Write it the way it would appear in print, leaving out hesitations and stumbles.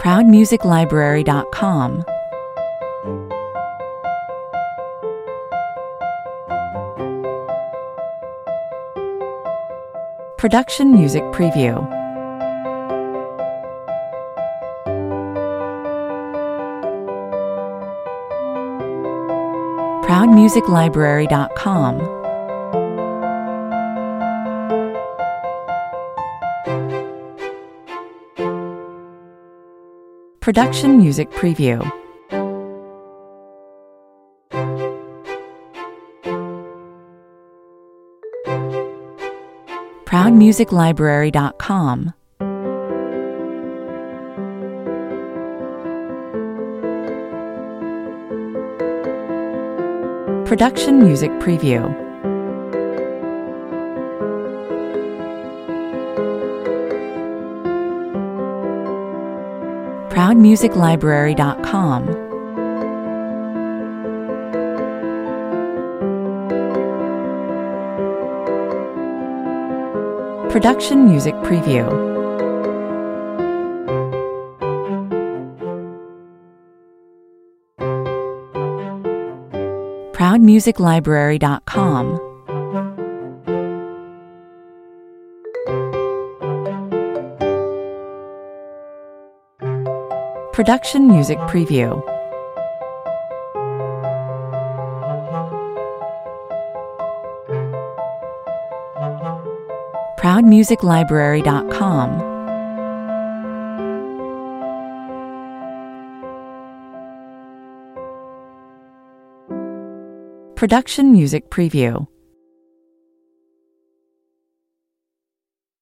ProudMusicLibrary.com. Production Music Preview. ProudMusicLibrary.com. Production Music Preview. ProudMusicLibrary.com. Production Music Preview. ProudMusicLibrary.com. Production Music Preview. ProudMusicLibrary.com. Production Music Preview. ProudMusicLibrary.com. Production Music Preview.